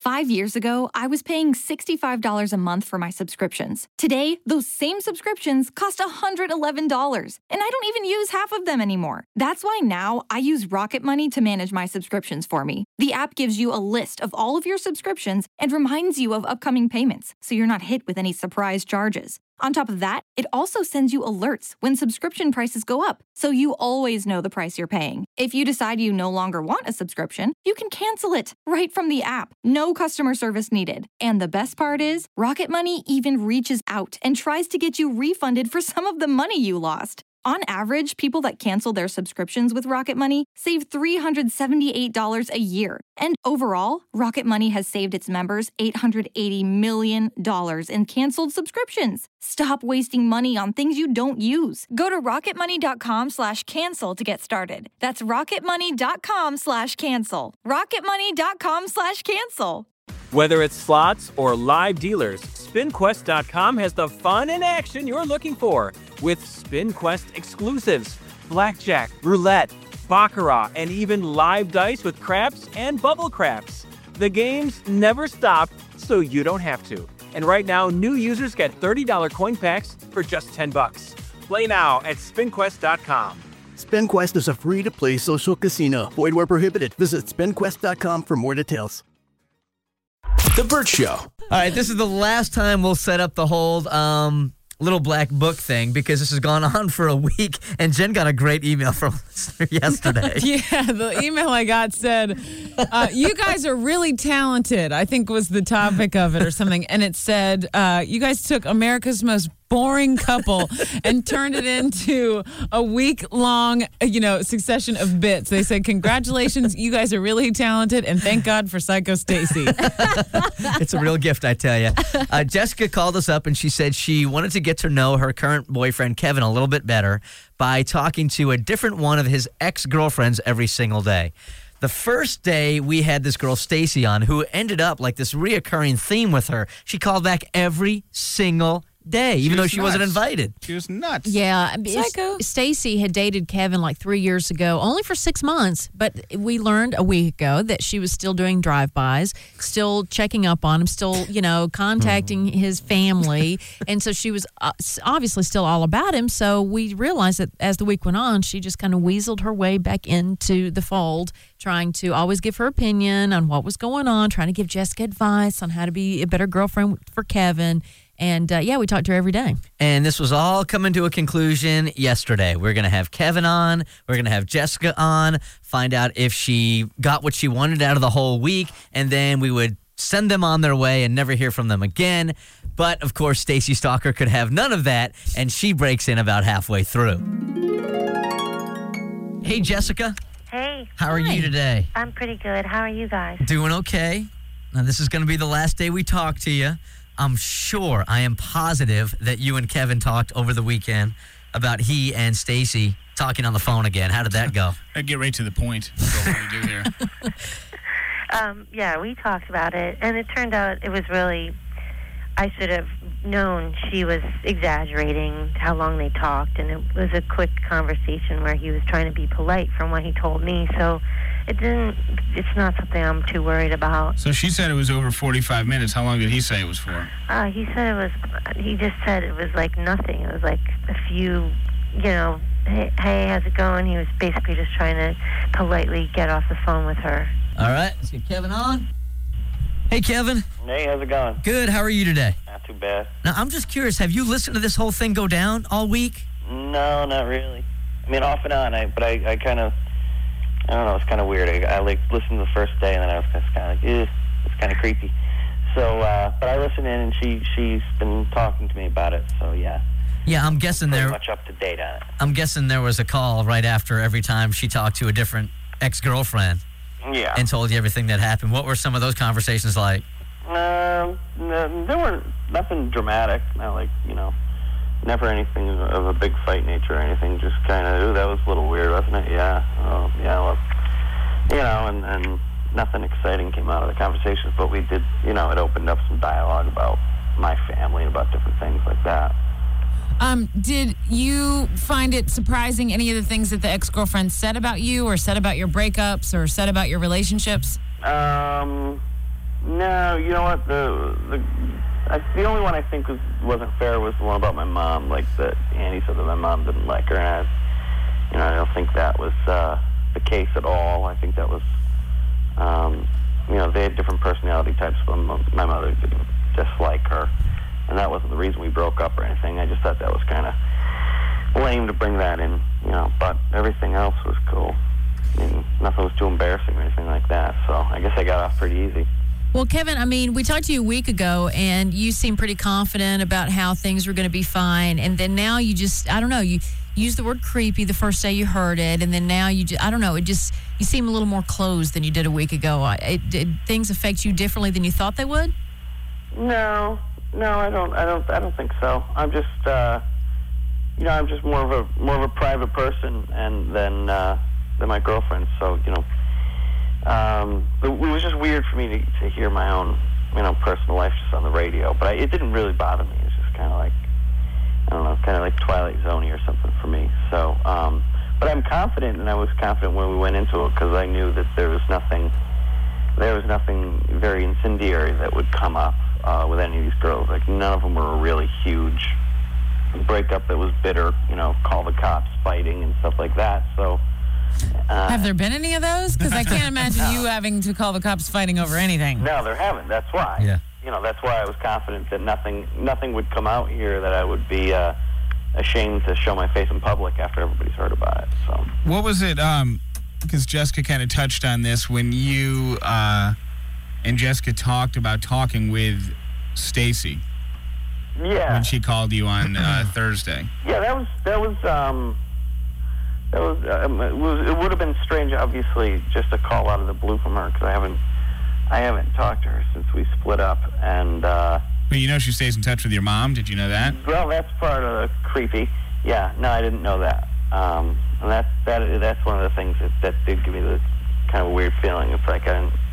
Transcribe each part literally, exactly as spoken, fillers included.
Five years ago, I was paying sixty-five dollars a month for my subscriptions. Today, those same subscriptions cost one hundred eleven dollars, and I don't even use half of them anymore. That's why now I use Rocket Money to manage my subscriptions for me. The app gives you a list of all of your subscriptions and reminds you of upcoming payments, so you're not hit with any surprise charges. On top of that, it also sends you alerts when subscription prices go up, so you always know the price you're paying. If you decide you no longer want a subscription, you can cancel it right from the app. No customer service needed. And the best part is, Rocket Money even reaches out and tries to get you refunded for some of the money you lost. On average, people that cancel their subscriptions with Rocket Money save three hundred seventy-eight dollars a year. And overall, Rocket Money has saved its members eight hundred eighty million dollars in canceled subscriptions. Stop wasting money on things you don't use. Go to rocketmoney.com slash cancel to get started. That's rocketmoney.com slash cancel. rocketmoney.com slash cancel. Whether it's slots or live dealers, SpinQuest dot com has the fun and action you're looking for with SpinQuest exclusives, blackjack, roulette, baccarat, and even live dice with craps and bubble craps. The games never stop, so you don't have to. And right now, new users get thirty dollars coin packs for just ten bucks. Play now at SpinQuest dot com. SpinQuest is a free-to-play social casino. Void where prohibited. Visit SpinQuest dot com for more details. The Burt Show. All right, this is the last time we'll set up the whole um, little black book thing because this has gone on for a week, and Jen got a great email from a listener yesterday. Yeah, the email I got said, uh, you guys are really talented, I think was the topic of it or something, and it said, uh, you guys took America's most boring couple and turned it into a week-long, you know, succession of bits. They said, congratulations, you guys are really talented, and thank God for Psycho Stacy. It's a real gift, I tell you. Uh, Jessica called us up, and she said she wanted to get to know her current boyfriend, Kevin, a little bit better by talking to a different one of his ex-girlfriends every single day. The first day we had this girl, Stacy, on, who ended up like this reoccurring theme with her. She called back every single day, even though she wasn't invited. She was nuts. Yeah. Psycho. Stacy had dated Kevin like three years ago, only for six months. But we learned a week ago that she was still doing drive-bys, still checking up on him, still, you know, contacting his family. And so she was uh, obviously still all about him. So we realized that as the week went on, she just kind of weaseled her way back into the fold, trying to always give her opinion on what was going on, trying to give Jessica advice on how to be a better girlfriend for Kevin. And, uh, yeah, we talked to her every day. And this was all coming to a conclusion yesterday. We're going to have Kevin on. We're going to have Jessica on, find out if she got what she wanted out of the whole week, and then we would send them on their way and never hear from them again. But, of course, Stacy Stalker could have none of that, and she breaks in about halfway through. Hey, Jessica. Hey. How are Hi. you today? I'm pretty good. How are you guys? Doing okay. Now, this is going to be the last day we talk to you. I'm sure, I am positive that you and Kevin talked over the weekend about he and Stacy talking on the phone again. How did that go? I get right to the point. That's all we do here. um, yeah, we talked about it, and it turned out it was really, I should have known she was exaggerating how long they talked, and it was a quick conversation where he was trying to be polite from what he told me, so it didn't, it's not something I'm too worried about. So she said it was over forty-five minutes. How long did he say it was for? Uh, he said it was, he just said it was like nothing. It was like a few, you know, hey, hey, how's it going? He was basically just trying to politely get off the phone with her. All right, let's get Kevin on. Hey, Kevin. Hey, how's it going? Good, how are you today? Not too bad. Now, I'm just curious, have you listened to this whole thing go down all week? No, not really. I mean, off and on, I, but I, I kind of, I don't know, it's kind of weird. I, I like listened to the first day, and then I was just kind of like, ew, it's kind of creepy. So, uh, but I listened in, and she, she's been talking to me about it, so yeah. Yeah, I'm guessing Pretty there. much up to date on it. I'm guessing there was a call right after every time she talked to a different ex-girlfriend. Yeah. And told you everything that happened. What were some of those conversations like? Um, no, there weren't nothing dramatic. Not like, you know, never anything of a big fight nature or anything. Just kind of, ooh, that was a little weird, wasn't it? Yeah. Oh, yeah. Well, you know, and, and nothing exciting came out of the conversations, but we did, you know, it opened up some dialogue about my family and about different things like that. Um, did you find it surprising any of the things that the ex-girlfriend said about you or said about your breakups or said about your relationships? Um, No, you know what? The the I, the only one I think was wasn't fair was the one about my mom. Like that, Annie said that my mom didn't like her, and I, you know, I don't think that was uh, the case at all. I think that was, um, you know, they had different personality types. But my mother didn't dislike her, and that wasn't the reason we broke up or anything. I just thought that was kind of lame to bring that in, you know. But everything else was cool. I mean, nothing was too embarrassing or anything like that. So I guess I got off pretty easy. Well, Kevin, I mean, we talked to you a week ago, and you seemed pretty confident about how things were going to be fine. And then now you just, I don't know, you used the word creepy the first day you heard it, and then now you just, I don't know, it just, you seem a little more closed than you did a week ago. It, did things affect you differently than you thought they would? No, no, I don't, I don't, I don't think so. I'm just, uh, you know, I'm just more of a more of a private person, and than uh, than my girlfriend. So, you know. Um, it was just weird for me to, to hear my own, you know, personal life just on the radio. But I, it didn't really bother me. It was just kind of like, I don't know, kind of like Twilight Zone or something for me. So, um, but I'm confident, and I was confident when we went into it because I knew that there was nothing, there was nothing very incendiary that would come up uh, with any of these girls. Like none of them were a really huge breakup that was bitter, you know, call the cops, fighting, and stuff like that. So. Uh, Have there been any of those? Because I can't imagine no. you having to call the cops fighting over anything. No, there haven't. That's why. Yeah. You know, that's why I was confident that nothing, nothing would come out here that I would be uh, ashamed to show my face in public after everybody's heard about it. So. What was it? Um, because Jessica kind of touched on this when you uh, and Jessica talked about talking with Stacy. Yeah. When she called you on uh, Thursday. Yeah, that was that was. Um, That was, um, it was. It would have been strange, obviously, just a call out of the blue from her because I haven't, I haven't talked to her since we split up. And uh, but you know she stays in touch with your mom. Did you know that? Well, that's part of the creepy. Yeah, no, I didn't know that. Um, and that that that's one of the things that, that did give me the kind of weird feeling. It's like I didn't,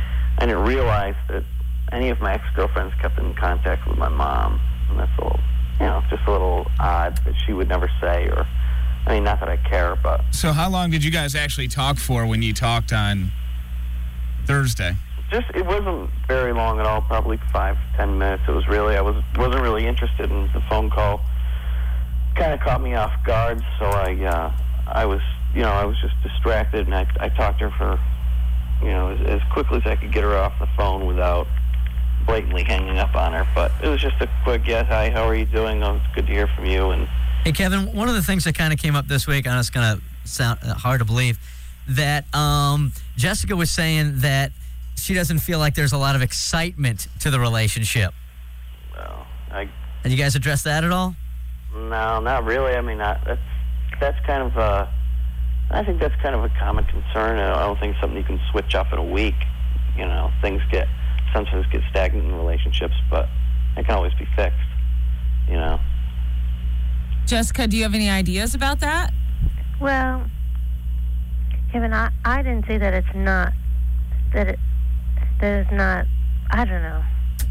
I didn't realize that any of my ex-girlfriends kept in contact with my mom, and that's a little, you know, just a little odd that she would never say or. I mean, not that I care, but... So how long did you guys actually talk for when you talked on Thursday? Just, it wasn't very long at all, probably five, ten minutes. It was really, I was, wasn't really interested in the phone call. Kind of caught me off guard, so I, uh, I was, you know, I was just distracted, and I, I talked to her for, you know, as, as quickly as I could get her off the phone without blatantly hanging up on her. But it was just a quick, yes, hi, how are you doing? Oh, it's good to hear from you, and... Hey, Kevin, one of the things that kind of came up this week, and it's going to sound hard to believe, that um, Jessica was saying that she doesn't feel like there's a lot of excitement to the relationship. Well, I... Have you guys addressed that at all? No, not really. I mean, I, that's that's kind of a... I think that's kind of a common concern. I don't think it's something you can switch up in a week. You know, things get... Sometimes get stagnant in relationships, but it can always be fixed, you know. Jessica, do you have any ideas about that? Well, Kevin, I, I didn't say that it's not, that it, that it's not, I don't know.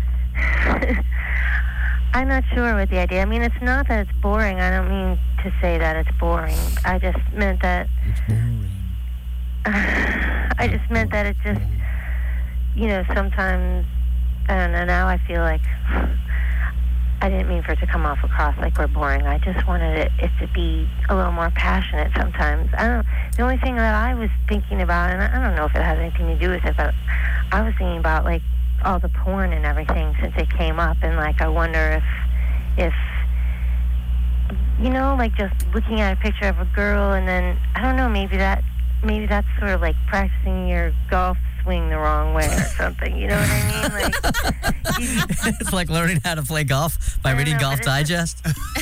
I'm not sure with the idea. I mean, it's not that it's boring. I don't mean to say that it's boring. I just meant that, It's boring. I just meant that it just, you know, sometimes, I don't know, now I feel like, I didn't mean for it to come off across like we're boring. I just wanted it, it to be a little more passionate sometimes. I don't. The only thing that I was thinking about, and I don't know if it has anything to do with it, but I was thinking about like all the porn and everything since it came up, and like I wonder if, if, you know, like just looking at a picture of a girl, and then I don't know, maybe that, maybe that's sort of like practicing your golf swing the wrong way or something. You know what I mean? Like, you, It's like learning how to play golf by I reading know, Golf but it's- Digest.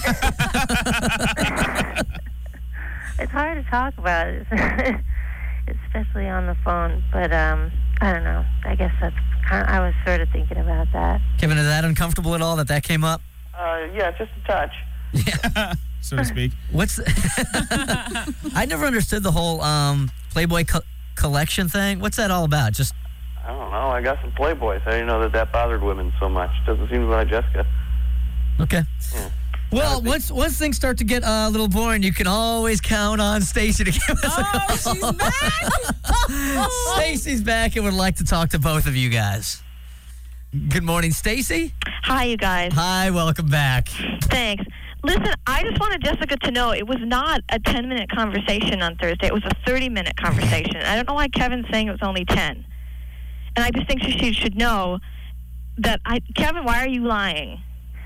it's hard to talk about it, especially on the phone. But um, I don't know. I guess that's kind of, I was sort of thinking about that. Kevin, is that uncomfortable at all that that came up? Uh, yeah, just a touch. So to speak. What's the I never understood the whole um, Playboy co- collection thing. What's that all about? Just I don't know. I got some Playboys. I didn't know that that bothered women so much. Doesn't seem to bother Jessica. okay. Yeah. Well, once once things start to get uh, a little boring, you can always count on Stacy to give us a Oh, she's back! Stacy's back and would like to talk to both of you guys. Good morning, Stacy. Hi, you guys. Hi, welcome back. Thanks. Listen, I just wanted Jessica to know it was not a ten-minute conversation on Thursday. It was a thirty-minute conversation. I don't know why Kevin's saying it was only ten. And I just think she, she should know that I... Kevin, why are you lying?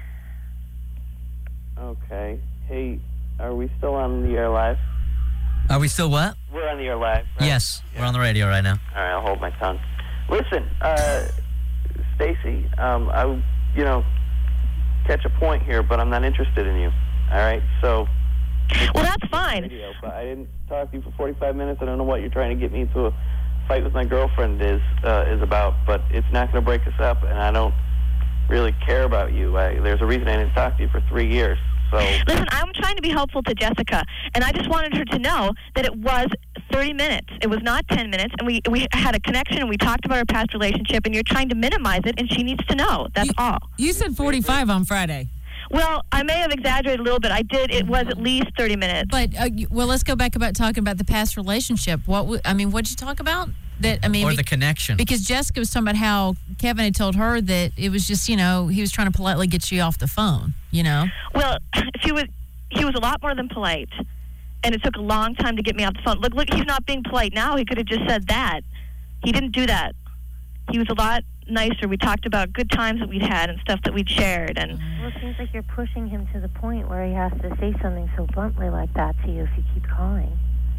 Okay. Hey, are we still on the air live? Are we still what? We're on the air live, right? Yes, yeah. We're on the radio right now. All right, I'll hold my tongue. Listen, uh, Stacy, um, I, you know, catch a point here, but I'm not interested in you. All right, so... Well, that's fine. Radio, but I didn't talk to you for forty-five minutes. I don't know what you're trying to get me into a fight with my girlfriend is uh, is about, but it's not going to break us up, and I don't really care about you. I, there's a reason I didn't talk to you for three years. So listen, I'm trying to be helpful to Jessica, and I just wanted her to know that it was thirty minutes. It was not ten minutes, and we we had a connection, and we talked about our past relationship, and you're trying to minimize it, and she needs to know. That's you, all. You said forty-five on Friday. Well, I may have exaggerated a little bit. I did. It was at least thirty minutes. But, uh, well, let's go back about talking about the past relationship. What w- I mean, what did you talk about? That I mean, or be- the connection. Because Jessica was talking about how Kevin had told her that it was just, you know, he was trying to politely get you off the phone, you know? Well, she was, he was a lot more than polite, and it took a long time to get me off the phone. Look, look, he's not being polite now. He could have just said that. He didn't do that. He was a lot nicer. We talked about good times that we'd had and stuff that we'd shared. And well, it seems like you're pushing him to the point where he has to say something so bluntly like that to you if you keep calling.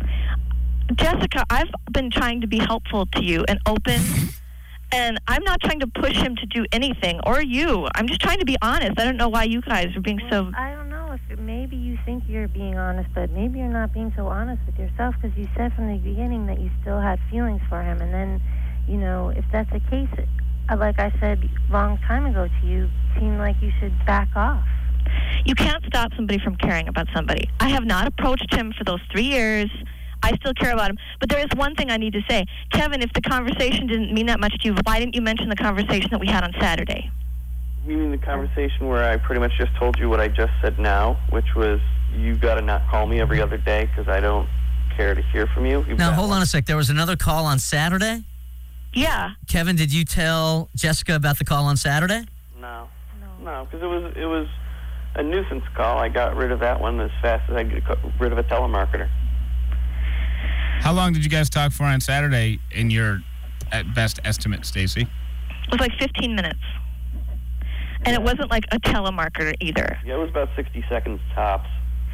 Jessica, I've been trying to be helpful to you and open, and I'm not trying to push him to do anything, or you. I'm just trying to be honest. I don't know why you guys are being well, so... I don't know if it, maybe you think you're being honest, but maybe you're not being so honest with yourself, because you said from the beginning that you still had feelings for him, and then, you know, if that's the case, it, like I said a long time ago to you, it seemed like you should back off. You can't stop somebody from caring about somebody. I have not approached him for those three years. I still care about him. But there is one thing I need to say. Kevin, if the conversation didn't mean that much to you, why didn't you mention the conversation that we had on Saturday? You mean the conversation where I pretty much just told you what I just said now, which was you got to not call me every other day because I don't care to hear from you? You've now, hold one. on a sec. There was another call on Saturday? Yeah. Kevin, did you tell Jessica about the call on Saturday? No. No, because it was, it was a nuisance call. I got rid of that one as fast as I could get rid of a telemarketer. How long did you guys talk for on Saturday in your at best estimate, Stacy? It was like fifteen minutes. And it wasn't like a telemarketer either. Yeah, it was about sixty seconds tops.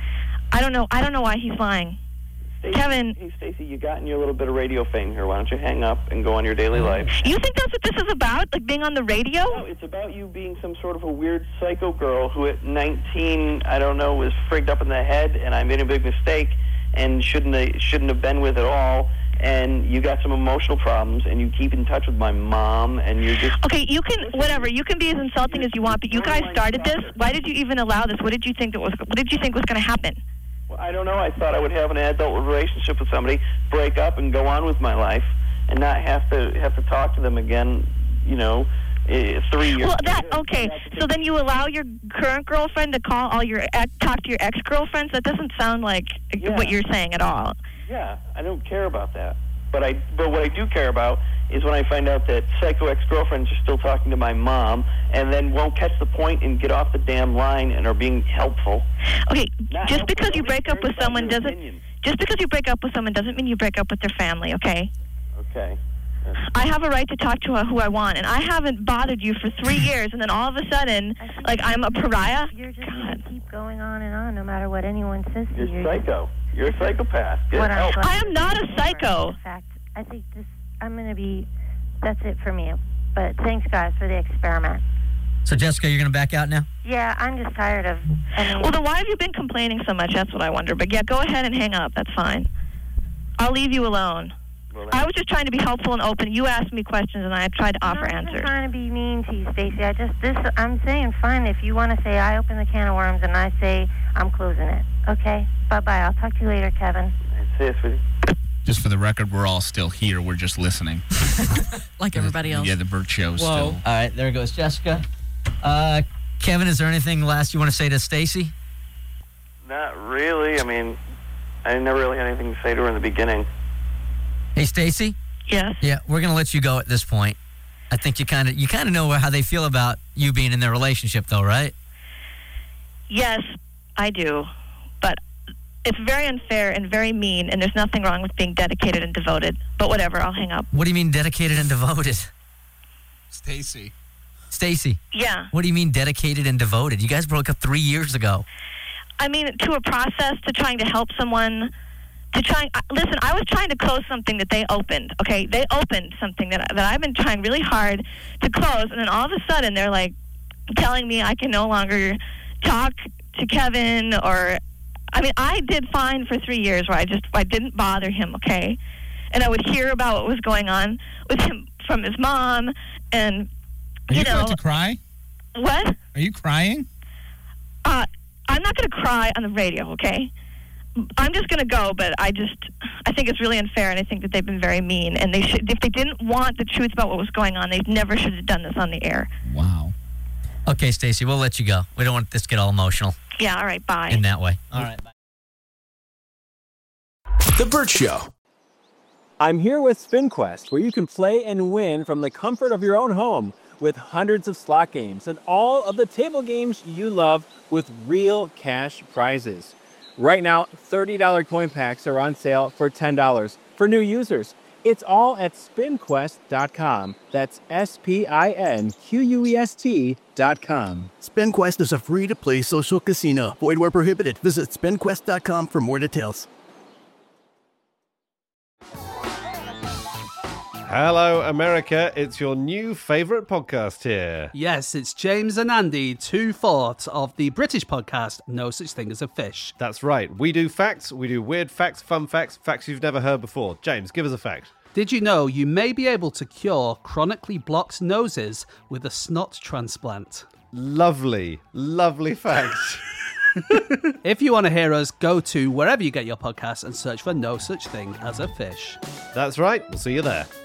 I don't know. I don't know why he's lying. Stacey, Kevin. Hey, Stacy, you gotten your little bit of radio fame here. Why don't you hang up and go on your daily life? You think that's what this is about? Like being on the radio? No, it's about you being some sort of a weird psycho girl who at nineteen, I don't know, was frigged up in the head, and I made a big mistake and shouldn't have, shouldn't have been with at all. And you got some emotional problems, and you keep in touch with my mom, and you're just... Okay, you can, whatever, you can be as insulting as you want, but you guys started this. Why did you even allow this? What did you think that was, what did you think was going to happen? Well, I don't know. I thought I would have an adult relationship with somebody, break up, and go on with my life, and not have to have to talk to them again, you know, eh, three years Well, that, later. okay, so then you allow your current girlfriend to call all your, ex, talk to your ex-girlfriends? That doesn't sound like Yeah. what you're saying at all. Yeah, I don't care about that. But I, but what I do care about is when I find out that psycho ex-girlfriends are still talking to my mom and then won't catch the point and get off the damn line and are being helpful. Okay, Not just helpful. because you Nobody break up cares with about someone your doesn't, opinion. just because you break up with someone doesn't mean you break up with their family, okay? Okay. That's- I have a right to talk to who I want, and I haven't bothered you for three years, and then all of a sudden, like, I'm a pariah? You're just God. going to keep going on and on no matter what anyone says to You're you. psycho. You're a psychopath. Get What I'm help. glad I am to not see a more. psycho. In fact, I think this, I'm going to be, that's it for me. But thanks, guys, for the experiment. So, Jessica, you're going to back out now? Yeah, I'm just tired of, I mean, Well, then why have you been complaining so much? That's what I wonder. But yeah, go ahead and hang up. That's fine. I'll leave you alone. Well, I was just trying to be helpful and open. You asked me questions, and I tried to offer I'm not answers. trying to be mean to you, Stacey. I just, this, I'm saying, fine, if you want to say I open the can of worms and I say I'm closing it. Okay? Bye-bye. I'll talk to you later, Kevin. That's it, sweetie. Just for the record, we're all still here. We're just listening. Like everybody else. Yeah, the Burt Show still. All right, there goes Jessica. Uh, Kevin, is there anything last you want to say to Stacy? Not really. I mean, I never really had anything to say to her in the beginning. Hey, Stacy? Yes? Yeah, we're going to let you go at this point. I think you kind of you kind of know how they feel about you being in their relationship, though, right? Yes, I do. But it's very unfair and very mean, and there's nothing wrong with being dedicated and devoted. But whatever, I'll hang up. What do you mean dedicated and devoted? Stacy. Stacy. Yeah. What do you mean dedicated and devoted? You guys broke up three years ago. I mean, to a process, to trying to help someone, to trying, uh, listen, I was trying to close something that they opened, okay? They opened something that, that I've been trying really hard to close, and then all of a sudden they're like telling me I can no longer talk to Kevin, or, I mean, I did fine for three years where I just, I didn't bother him, okay? And I would hear about what was going on with him from his mom, and, Are you, you know. about to cry? What? Are you crying? Uh, I'm not going to cry on the radio, okay? I'm just going to go, but I just, I think it's really unfair, and I think that they've been very mean, and they should, if they didn't want the truth about what was going on, they never should have done this on the air. Wow. Okay, Stacy, we'll let you go. We don't want this to get all emotional Yeah, all right, bye. in that way. All right, bye. The Burt Show. I'm here with SpinQuest, where you can play and win from the comfort of your own home with hundreds of slot games and all of the table games you love with real cash prizes. Right now, thirty dollars coin packs are on sale for ten dollars for new users. It's all at spin quest dot com. That's S P I N Q U E S T dot com. SpinQuest is a free-to-play social casino. Void where prohibited. Visit spin quest dot com for more details. Hello, America. It's your new favourite podcast here. Yes, it's James and Andy, two-fourths of the British podcast No Such Thing as a Fish. That's right. We do facts, we do weird facts, fun facts, facts you've never heard before. James, give us a fact. Did you know you may be able to cure chronically blocked noses with a snot transplant? Lovely, lovely fact. If you want to hear us, go to wherever you get your podcasts and search for No Such Thing as a Fish. That's right. We'll see you there.